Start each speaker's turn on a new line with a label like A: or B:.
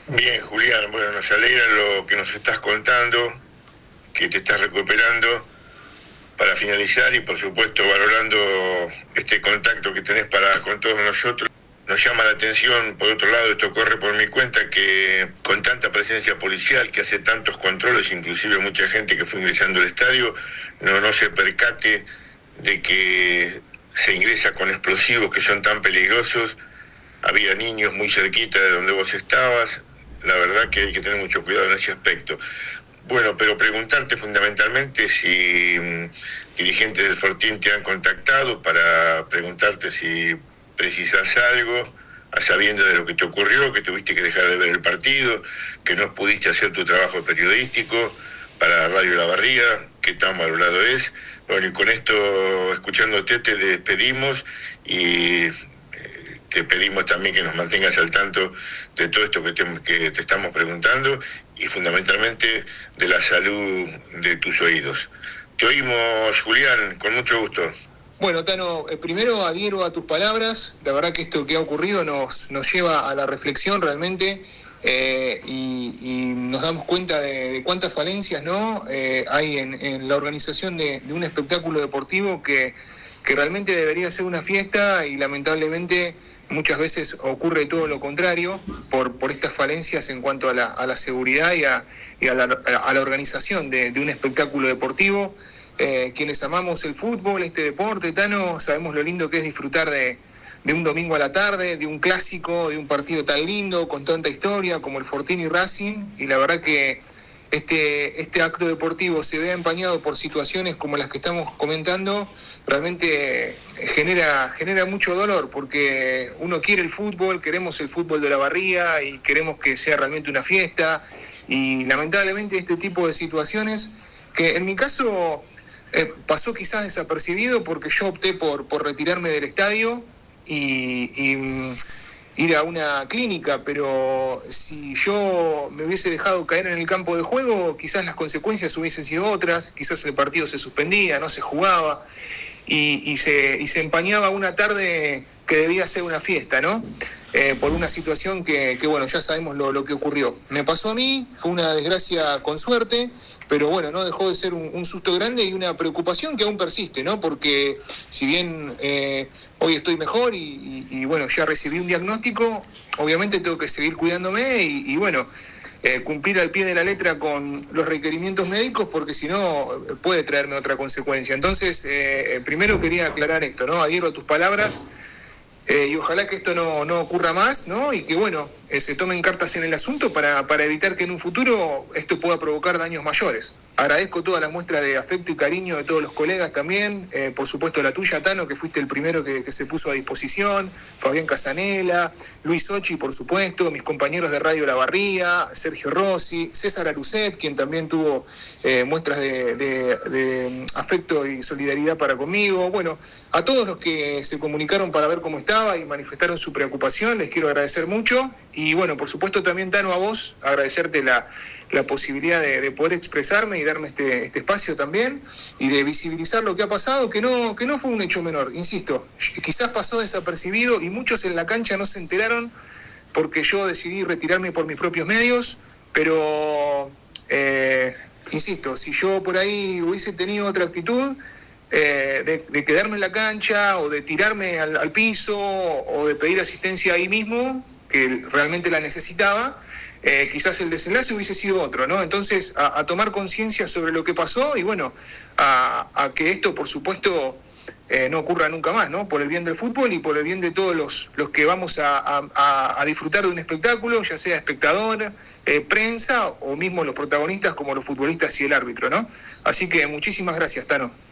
A: Bien, Julián, bueno, nos alegra lo que nos estás contando, que te estás recuperando. Para finalizar y por supuesto valorando este contacto que tenés con todos nosotros, nos llama la atención, por otro lado, esto corre por mi cuenta, que con tanta presencia policial, que hace tantos controles, inclusive mucha gente que fue ingresando al estadio, no se percate de que se ingresa con explosivos que son tan peligrosos. Había niños muy cerquita de donde vos estabas. La verdad que hay que tener mucho cuidado en ese aspecto. Bueno, pero preguntarte fundamentalmente si dirigentes del Fortín te han contactado para preguntarte si precisas algo, a sabiendas de lo que te ocurrió, que tuviste que dejar de ver el partido, que no pudiste hacer tu trabajo periodístico para Radio La Barriga, que tan valorado es. Bueno, y con esto, escuchándote, te despedimos y te pedimos también que nos mantengas al tanto de todo esto que te estamos preguntando y fundamentalmente de la salud de tus oídos. Te oímos, Julián, con mucho gusto.
B: Bueno, Tano, primero adhiero a tus palabras. La verdad que esto que ha ocurrido nos lleva a la reflexión realmente, y nos damos cuenta de cuántas falencias, ¿no? Hay en la organización de un espectáculo deportivo que realmente debería ser una fiesta y lamentablemente muchas veces ocurre todo lo contrario por estas falencias en cuanto a la seguridad y a la organización de un espectáculo deportivo. Quienes amamos el fútbol, este deporte, Tano, sabemos lo lindo que es disfrutar de un domingo a la tarde, de un clásico, de un partido tan lindo, con tanta historia como el Fortín y Racing, y la verdad que este acto deportivo se vea empañado por situaciones como las que estamos comentando, realmente genera mucho dolor, porque uno quiere el fútbol, queremos el fútbol de la Barriga y queremos que sea realmente una fiesta, y lamentablemente este tipo de situaciones, que en mi caso pasó quizás desapercibido porque yo opté por retirarme del estadio y ir a una clínica, pero si yo me hubiese dejado caer en el campo de juego, quizás las consecuencias hubiesen sido otras, quizás el partido se suspendía, no se jugaba y se empañaba una tarde que debía ser una fiesta, ¿no? Por una situación que bueno, ya sabemos lo que ocurrió. Me pasó a mí, fue una desgracia con suerte, pero bueno, no dejó de ser un susto grande y una preocupación que aún persiste, ¿no? Porque si bien hoy estoy mejor y bueno, ya recibí un diagnóstico, obviamente tengo que seguir cuidándome y bueno, cumplir al pie de la letra con los requerimientos médicos, porque si no puede traerme otra consecuencia. Entonces, primero quería aclarar esto, ¿no? Adhiero a tus palabras. Y ojalá que esto no ocurra más, ¿no? Y que, bueno, se tomen cartas en el asunto para evitar que en un futuro esto pueda provocar daños mayores. Agradezco toda la muestra de afecto y cariño de todos los colegas también, por supuesto la tuya, Tano, que fuiste el primero que se puso a disposición, Fabián Casanela, Luis Ochi, por supuesto, mis compañeros de Radio La Barriga, Sergio Rossi, César Arucet, quien también tuvo muestras de afecto y solidaridad para conmigo. Bueno, a todos los que se comunicaron para ver cómo estaba y manifestaron su preocupación, les quiero agradecer mucho. Y bueno, por supuesto también, Tano, a vos, agradecerte la posibilidad de poder expresarme y darme este espacio también y de visibilizar lo que ha pasado, que no fue un hecho menor, insisto, quizás pasó desapercibido y muchos en la cancha no se enteraron porque yo decidí retirarme por mis propios medios, pero insisto, si yo por ahí hubiese tenido otra actitud, de quedarme en la cancha o de tirarme al piso o de pedir asistencia ahí mismo, que realmente la necesitaba, quizás el desenlace hubiese sido otro, ¿no? Entonces, a tomar conciencia sobre lo que pasó y bueno, a que esto, por supuesto, no ocurra nunca más, ¿no? Por el bien del fútbol y por el bien de todos los que vamos a disfrutar de un espectáculo, ya sea espectador, prensa o mismo los protagonistas como los futbolistas y el árbitro, ¿no? Así que muchísimas gracias, Tano.